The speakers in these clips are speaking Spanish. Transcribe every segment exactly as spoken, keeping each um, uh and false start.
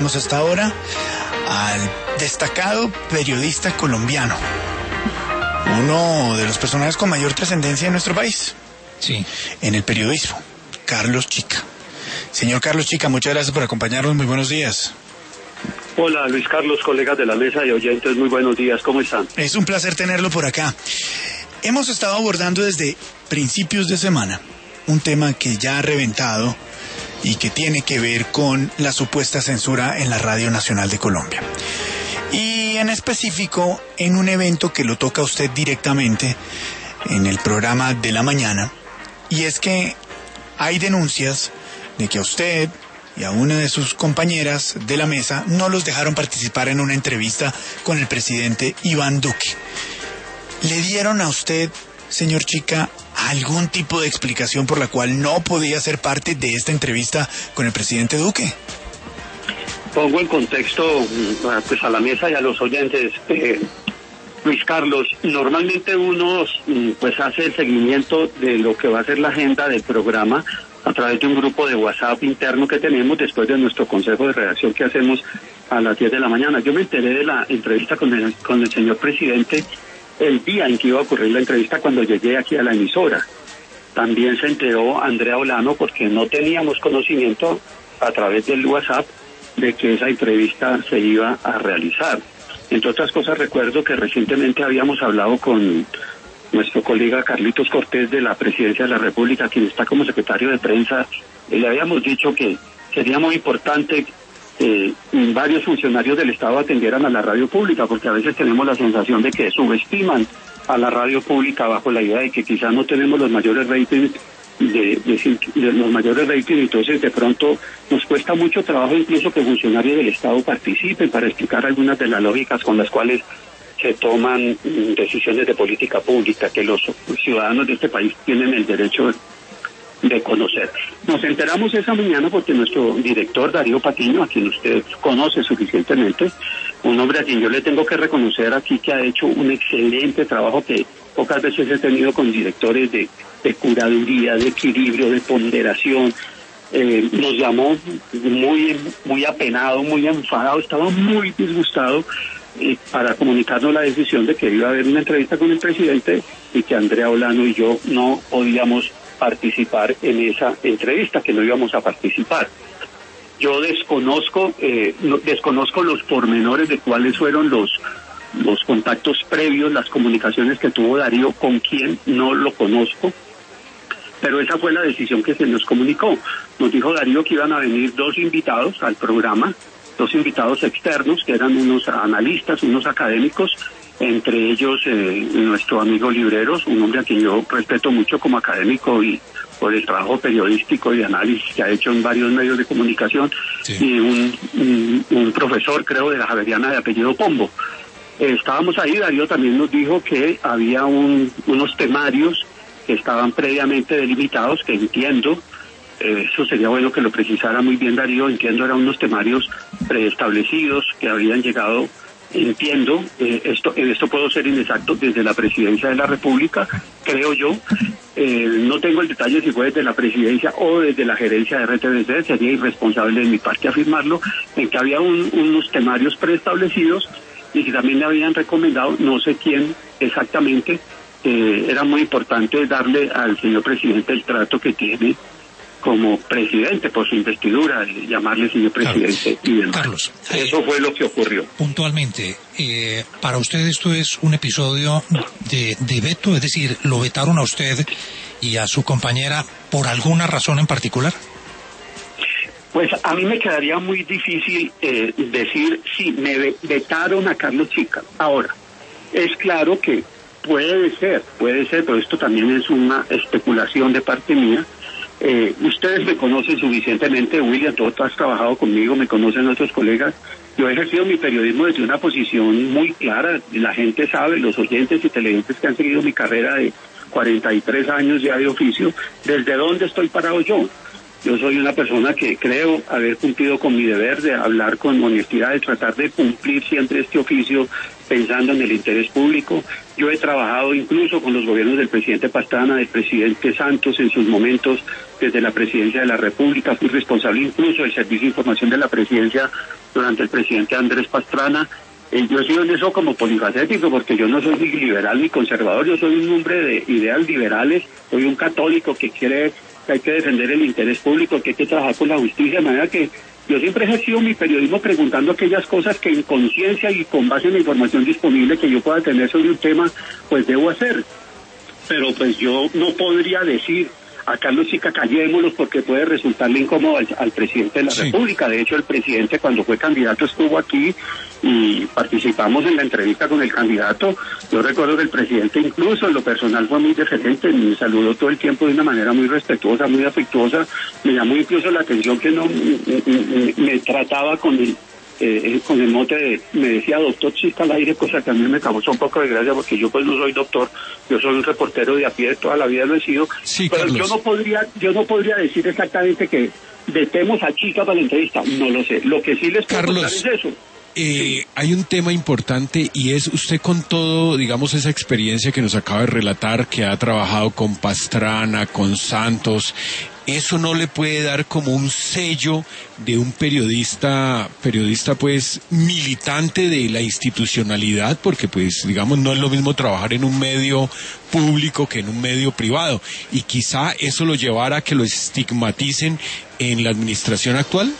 Hasta ahora al destacado periodista colombiano, uno de los personajes con mayor trascendencia en nuestro país, sí, en el periodismo, Carlos Chica. Señor Carlos Chica, muchas gracias por acompañarnos, muy buenos días. Hola Luis Carlos, colegas de la mesa y oyentes, muy buenos días, ¿cómo están? Es un placer tenerlo por acá. Hemos estado abordando desde principios de semana un tema que ya ha reventado y que tiene que ver con la supuesta censura en la Radio Nacional de Colombia. Y en específico, en un evento que lo toca a usted directamente en el programa de la mañana, y es que hay denuncias de que a usted y a una de sus compañeras de la mesa no los dejaron participar en una entrevista con el presidente Iván Duque. ¿Le dieron a usted, señor Chica, algún tipo de explicación por la cual no podía ser parte de esta entrevista con el presidente Duque? Pongo en contexto pues a la mesa y a los oyentes. Eh, Luis Carlos, normalmente uno pues hace el seguimiento de lo que va a ser la agenda del programa a través de un grupo de WhatsApp interno que tenemos después de nuestro consejo de redacción que hacemos a las diez de la mañana. Yo me enteré de la entrevista con el, con el señor presidente el día en que iba a ocurrir la entrevista cuando llegué aquí a la emisora. También se enteró Andrea Olano porque no teníamos conocimiento a través del WhatsApp de que esa entrevista se iba a realizar. Entre otras cosas, recuerdo que recientemente habíamos hablado con nuestro colega Carlitos Cortés de la Presidencia de la República, quien está como secretario de prensa, y le habíamos dicho que sería muy importante Eh, varios funcionarios del Estado atendieran a la radio pública, porque a veces tenemos la sensación de que subestiman a la radio pública bajo la idea de que quizás no tenemos los mayores ratings de, de, de los mayores ratings, entonces de pronto nos cuesta mucho trabajo incluso que funcionarios del Estado participen para explicar algunas de las lógicas con las cuales se toman mm, decisiones de política pública que los ciudadanos de este país tienen el derecho de conocer. Nos enteramos esa mañana porque nuestro director Darío Patiño, a quien usted conoce suficientemente, un hombre a quien yo le tengo que reconocer aquí que ha hecho un excelente trabajo que pocas veces he tenido con directores de, de curaduría, de equilibrio, de ponderación, eh, nos llamó muy, muy apenado, muy enfadado, estaba muy disgustado eh, para comunicarnos la decisión de que iba a haber una entrevista con el presidente y que Andrea Olano y yo no podíamos participar en esa entrevista, que no íbamos a participar. Yo desconozco eh, no, desconozco los pormenores de cuáles fueron los los contactos previos, las comunicaciones que tuvo Darío con quien no lo conozco, pero esa fue la decisión que se nos comunicó. Nos dijo Darío que iban a venir dos invitados al programa, dos invitados externos, que eran unos analistas, unos académicos, entre ellos eh, nuestro amigo Libreros, un hombre a quien yo respeto mucho como académico y por el trabajo periodístico y análisis que ha hecho en varios medios de comunicación, sí. y un, un, un profesor, creo, de la Javeriana de apellido Pombo. Eh, estábamos ahí, Darío también nos dijo que había un, unos temarios que estaban previamente delimitados, que entiendo, eh, eso sería bueno que lo precisara muy bien Darío, entiendo eran unos temarios preestablecidos que habían llegado. Entiendo, eh, esto en esto puedo ser inexacto, desde la Presidencia de la República, creo yo, eh, no tengo el detalle si fue desde la Presidencia o desde la gerencia de R T V C, sería irresponsable de mi parte afirmarlo, en que había un, unos temarios preestablecidos y que también le habían recomendado, no sé quién exactamente, eh, era muy importante darle al señor presidente el trato que tiene como presidente por su investidura, llamarle señor presidente. Carlos, y demás. Carlos, eso eh, fue lo que ocurrió. Puntualmente, eh, para usted esto es un episodio de, de veto, es decir, ¿lo vetaron a usted y a su compañera por alguna razón en particular? Pues a mí me quedaría muy difícil eh, decir si me vetaron a Carlos Chica. Ahora, es claro que puede ser, puede ser, pero esto también es una especulación de parte mía. Eh, ustedes me conocen suficientemente, William, tú has trabajado conmigo, me conocen otros colegas. Yo he ejercido mi periodismo desde una posición muy clara, la gente sabe, los oyentes y televidentes que han seguido mi carrera de cuarenta y tres años ya de oficio, desde dónde estoy parado yo. Yo soy una persona que creo haber cumplido con mi deber de hablar con honestidad, de tratar de cumplir siempre este oficio pensando en el interés público. Yo he trabajado incluso con los gobiernos del presidente Pastrana, del presidente Santos en sus momentos desde la presidencia de la República. Fui responsable incluso del Servicio de Información de la Presidencia durante el presidente Andrés Pastrana. Eh, yo he sido en eso como polifacético, porque yo no soy ni liberal ni conservador, yo soy un hombre de ideas liberales, soy un católico que quiere que hay que defender el interés público, que hay que trabajar con la justicia, de manera que yo siempre he ejercido mi periodismo preguntando aquellas cosas que en conciencia y con base en la información disponible que yo pueda tener sobre un tema, pues debo hacer. Pero pues yo no podría decir a Carlos Chica callémoslos porque puede resultarle incómodo al, al presidente de la sí. República. De hecho, el presidente cuando fue candidato estuvo aquí y participamos en la entrevista con el candidato. Yo recuerdo que el presidente incluso en lo personal fue muy deferente, me saludó todo el tiempo de una manera muy respetuosa, muy afectuosa. Me llamó incluso la atención que no me, me, me trataba con el Eh, con el mote de, me decía doctor Chica al aire, cosa que a mí me causó un poco de gracia porque yo pues no soy doctor, yo soy un reportero de a pie, toda la vida lo he sido, sí, pero Carlos. yo no podría, yo no podría decir exactamente que vetemos a Chica para la entrevista, no lo sé, lo que sí les puedo Carlos, contar es eso. Eh, sí. Hay un tema importante y es usted con todo, digamos, esa experiencia que nos acaba de relatar, que ha trabajado con Pastrana, con Santos, ¿eso no le puede dar como un sello de un periodista, periodista pues militante de la institucionalidad? Porque pues digamos no es lo mismo trabajar en un medio público que en un medio privado, y quizá eso lo llevara a que lo estigmaticen en la administración actual.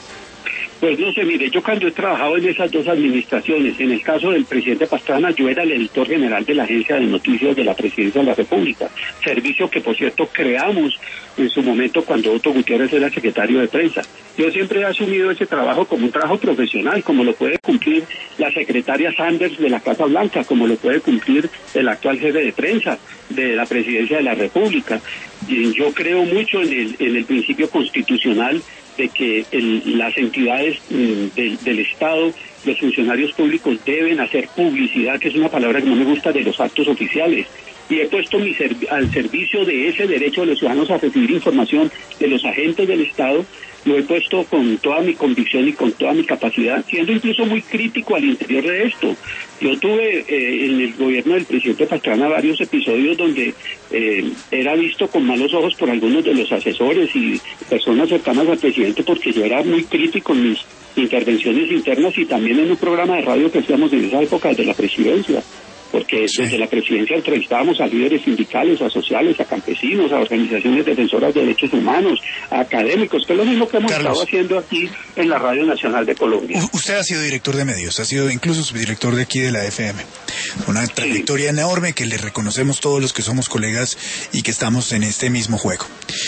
Pues no sé, mire, yo cuando he trabajado en esas dos administraciones, en el caso del presidente Pastrana, yo era el editor general de la Agencia de Noticias de la Presidencia de la República, servicio que, por cierto, creamos en su momento cuando Otto Gutiérrez era secretario de prensa. Yo siempre he asumido ese trabajo como un trabajo profesional, como lo puede cumplir la secretaria Sanders de la Casa Blanca, como lo puede cumplir el actual jefe de prensa de la Presidencia de la República. Y yo creo mucho en el, en el principio constitucional de que el, las entidades mm, del, del Estado, los funcionarios públicos deben hacer publicidad, que es una palabra que no me gusta, de los actos oficiales. Y he puesto mi serv- al servicio de ese derecho de los ciudadanos a recibir información de los agentes del Estado, lo he puesto con toda mi convicción y con toda mi capacidad, siendo incluso muy crítico al interior de esto. Yo tuve eh, en el gobierno del presidente Pastrana varios episodios donde eh, era visto con malos ojos por algunos de los asesores y personas cercanas al presidente, porque yo era muy crítico en mis intervenciones internas y también en un programa de radio que hacíamos en esa época de la presidencia. Porque sí. Desde la presidencia entrevistábamos a líderes sindicales, a sociales, a campesinos, a organizaciones defensoras de derechos humanos, a académicos, que es lo mismo que hemos Carlos, estado haciendo aquí en la Radio Nacional de Colombia. Usted ha sido director de medios, ha sido incluso subdirector de aquí de la F M. Una trayectoria sí. enorme que le reconocemos todos los que somos colegas y que estamos en este mismo juego.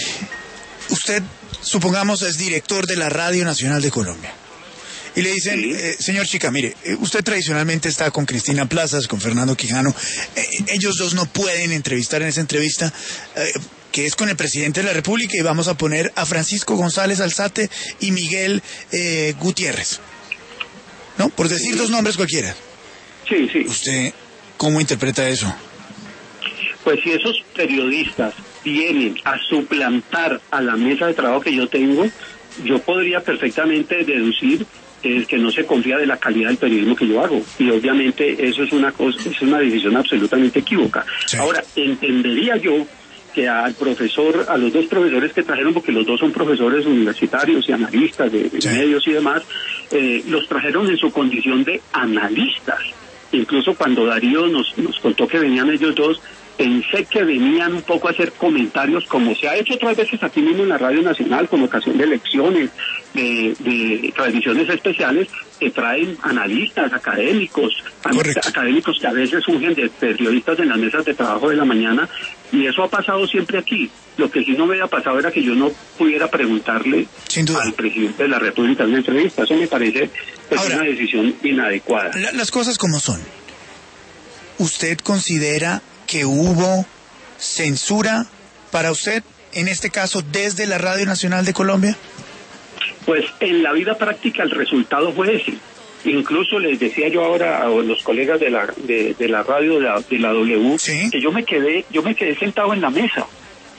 Usted, supongamos, es director de la Radio Nacional de Colombia. Y le dicen, sí. eh, señor Chica, mire, eh, usted tradicionalmente está con Cristina Plazas, con Fernando Quijano, eh, ellos dos no pueden entrevistar en esa entrevista, eh, que es con el presidente de la República, y vamos a poner a Francisco González Alzate y Miguel eh, Gutiérrez, ¿no? Por decir sí. dos nombres cualquiera. Sí, sí. ¿Usted cómo interpreta eso? Pues si esos periodistas vienen a suplantar a la mesa de trabajo que yo tengo, yo podría perfectamente deducir es que no se confía de la calidad del periodismo que yo hago, y obviamente eso es una cosa, es una decisión absolutamente equívoca. Sí. Ahora, entendería yo que al profesor, a los dos profesores que trajeron, porque los dos son profesores universitarios y analistas de, de sí. medios y demás, eh, los trajeron en su condición de analistas. Incluso cuando Darío nos, nos contó que venían ellos dos, pensé que venían un poco a hacer comentarios, como se ha hecho otras veces aquí mismo en la Radio Nacional, con ocasión de elecciones, de, de transmisiones especiales, que traen analistas, académicos, Correcto. académicos que a veces surgen de periodistas en las mesas de trabajo de la mañana, y eso ha pasado siempre aquí. Lo que sí no me había pasado era que yo no pudiera preguntarle al presidente de la República en una entrevista. Eso me parece pues, Ahora, una decisión inadecuada. La, las cosas como son. ¿Usted considera que hubo censura para usted, en este caso, desde la Radio Nacional de Colombia? Pues en la vida práctica el resultado fue ese. Incluso les decía yo ahora a los colegas de la de, de la radio de la, de la W, ¿sí? que yo me quedé yo me quedé sentado en la mesa.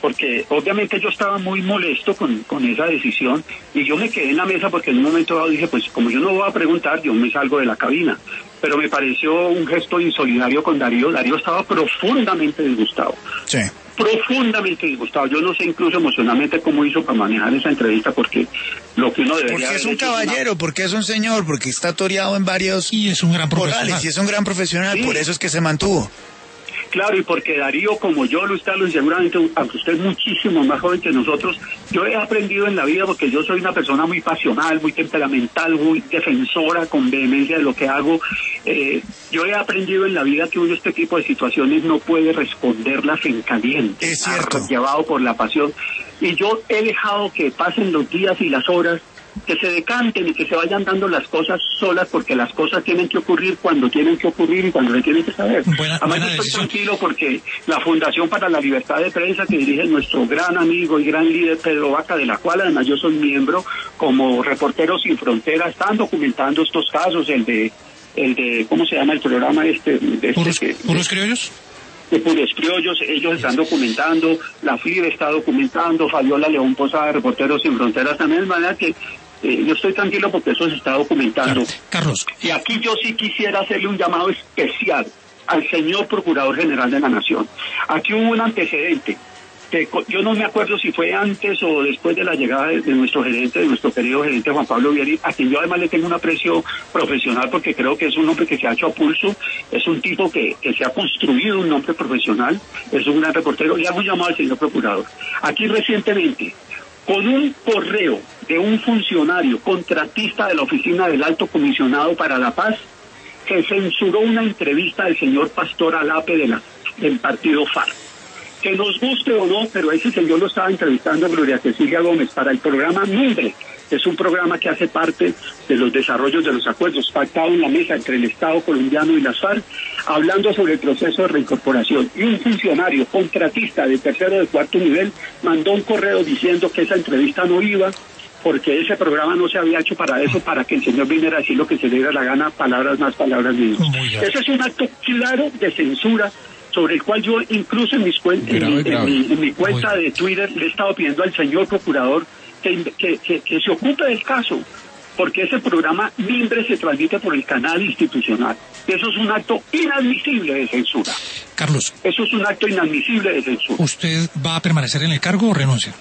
porque obviamente yo estaba muy molesto con, con esa decisión, y yo me quedé en la mesa porque en un momento dado dije, pues como yo no voy a preguntar, yo me salgo de la cabina. Pero me pareció un gesto insolidario con Darío. Darío estaba profundamente disgustado. Sí. Profundamente disgustado. Yo no sé incluso emocionalmente cómo hizo para manejar esa entrevista, porque lo que uno debería... Porque es un caballero, una... porque es un señor, porque está toreado en varios... Y es un gran profesional. Corales, y es un gran profesional, sí. Por eso es que se mantuvo. Claro, y porque Darío, como yo, Luis Carlos, y seguramente, aunque usted es muchísimo más joven que nosotros, yo he aprendido en la vida, porque yo soy una persona muy pasional, muy temperamental, muy defensora, con vehemencia de lo que hago. Eh, yo he aprendido en la vida que uno este tipo de situaciones no puede responderlas en caliente, es cierto, llevado por la pasión. Y yo he dejado que pasen los días y las horas, que se decanten y que se vayan dando las cosas solas, porque las cosas tienen que ocurrir cuando tienen que ocurrir y cuando se tienen que saber. Buena, Además, buena yo estoy decisión. tranquilo porque la Fundación para la Libertad de Prensa, que dirige nuestro gran amigo y gran líder Pedro Vaca, de la cual además yo soy miembro, como Reporteros Sin Fronteras, están documentando estos casos, el de, el de ¿cómo se llama el programa este? De este ¿Puros, que, puros criollos? de Puros Criollos, ellos están documentando, la F I B está documentando, Fabiola León Posada de Reporteros Sin Fronteras también, de manera que Eh, yo estoy tranquilo porque eso se está documentando. Claro. Carlos. Y aquí yo sí quisiera hacerle un llamado especial al señor Procurador General de la Nación. Aquí hubo un antecedente. Que yo no me acuerdo si fue antes o después de la llegada de, de nuestro gerente, de nuestro querido gerente Juan Pablo Vieri, a quien yo además le tengo un aprecio profesional porque creo que es un hombre que se ha hecho a pulso, es un tipo que, que se ha construido un nombre profesional, es un gran reportero. Le hago un llamado al señor Procurador. Aquí recientemente, con un correo de un funcionario contratista de la Oficina del Alto Comisionado para la Paz, que censuró una entrevista del señor Pastor Alape de la, del partido FARC. Que nos guste o no, pero ese señor lo estaba entrevistando a Gloria Cecilia Gómez para el programa Mimbre. Es un programa que hace parte de los desarrollos de los acuerdos pactados en la mesa entre el Estado colombiano y las FARC, hablando sobre el proceso de reincorporación. Y un funcionario contratista de tercero o de cuarto nivel mandó un correo diciendo que esa entrevista no iba, porque ese programa no se había hecho para eso, para que el señor viniera a decir lo que se le diera la gana, palabras más, palabras menos. Ese es un acto claro de censura, sobre el cual yo incluso en, mis cuen- en, mi, en, mi, en mi cuenta de Twitter le he estado pidiendo al señor Procurador que, que, que, que se ocupe del caso, porque ese programa Mimbre se transmite por el canal institucional. Eso es un acto inadmisible de censura. Carlos. Eso es un acto inadmisible de censura. ¿Usted va a permanecer en el cargo o renuncia?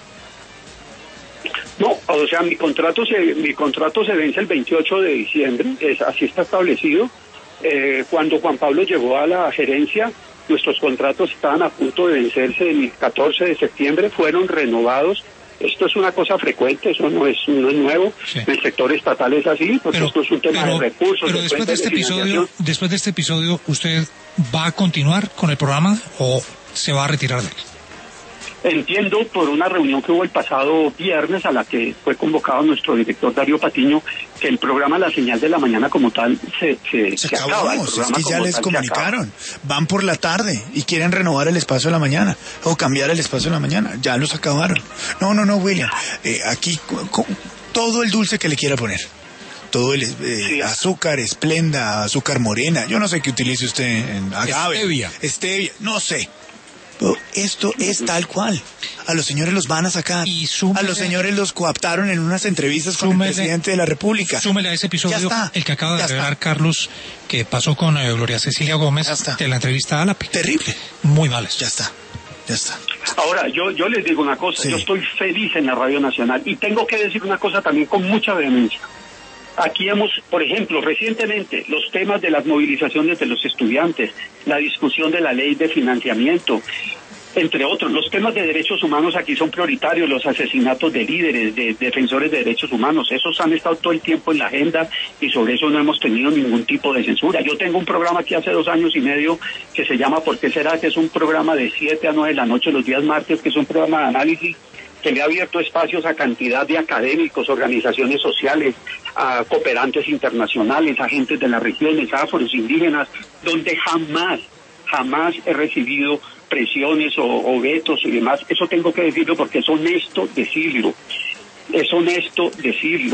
No, o sea, mi contrato se mi contrato se vence el veintiocho de diciembre, es, así está establecido. Eh, cuando Juan Pablo llegó a la gerencia, nuestros contratos estaban a punto de vencerse el catorce de septiembre, fueron renovados. Esto es una cosa frecuente, eso no es, no es nuevo. Sí. El sector estatal es así, porque pero, esto es un tema pero, de recursos. Pero de después de este de episodio, después de este episodio, ¿usted va a continuar con el programa o se va a retirar de él? Entiendo por una reunión que hubo el pasado viernes a la que fue convocado nuestro director Darío Patiño, que el programa La Señal de la Mañana como tal se, se, se, se acabó, acaba. El es que ya les comunicaron, van por la tarde y quieren renovar el espacio de la mañana o cambiar el espacio de la mañana, ya los acabaron. No, no, no, William, eh, aquí con, todo el dulce que le quiera poner. Todo el eh, sí. azúcar, esplenda, azúcar morena, yo no sé qué utilice usted en agave. Stevia. Stevia, no sé. Pero esto es tal cual. A los señores los van a sacar. Y súmele, a los señores los coaptaron en unas entrevistas súmele, con el presidente de la República. Súmele a ese episodio el que acaba de revelar Carlos, que pasó con eh, Gloria Cecilia Gómez de la entrevista a Alape. Terrible. Muy males. Ya está. Ya está. Ahora, yo yo les digo una cosa. Sí. Yo estoy feliz en la Radio Nacional. Y tengo que decir una cosa también con mucha vehemencia. Aquí hemos, por ejemplo, recientemente, los temas de las movilizaciones de los estudiantes, la discusión de la ley de financiamiento, entre otros. Los temas de derechos humanos aquí son prioritarios, los asesinatos de líderes, de defensores de derechos humanos, esos han estado todo el tiempo en la agenda y sobre eso no hemos tenido ningún tipo de censura. Yo tengo un programa aquí hace dos años y medio que se llama ¿Por qué será? Que es un programa de siete a nueve de la noche los días martes, que es un programa de análisis que le ha abierto espacios a cantidad de académicos, organizaciones sociales, a cooperantes internacionales, agentes de las regiones, afros, indígenas, donde jamás, jamás he recibido presiones o, o vetos y demás. Eso tengo que decirlo porque es honesto decirlo. Es honesto decirlo.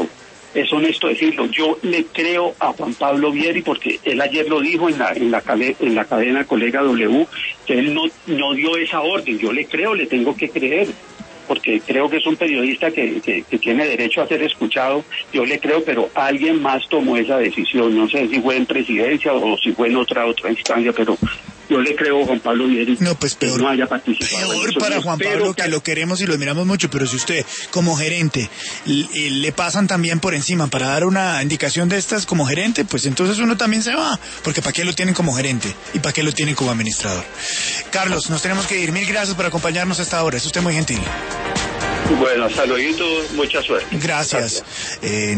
es honesto decirlo. Yo le creo a Juan Pablo Vieri porque él ayer lo dijo en la en la, en la cadena Colega W, que él no, no dio esa orden. Yo le creo, le tengo que creer, porque creo que es un periodista que, que, que tiene derecho a ser escuchado. Yo le creo, pero alguien más tomó esa decisión. No sé si fue en presidencia o si fue en otra otra instancia, pero yo le creo a Juan Pablo Vieri no, pues peor, que no haya participado. Peor para Juan Pablo, que, que lo queremos y lo admiramos mucho, pero si usted, como gerente, le, le pasan también por encima para dar una indicación de estas como gerente, pues entonces uno también se va, porque ¿para qué lo tienen como gerente? ¿Y para qué lo tienen como administrador? Carlos, nos tenemos que ir. Mil gracias por acompañarnos hasta ahora. Es usted muy gentil. Bueno, hasta luego, mucha suerte. Gracias. Gracias. Eh,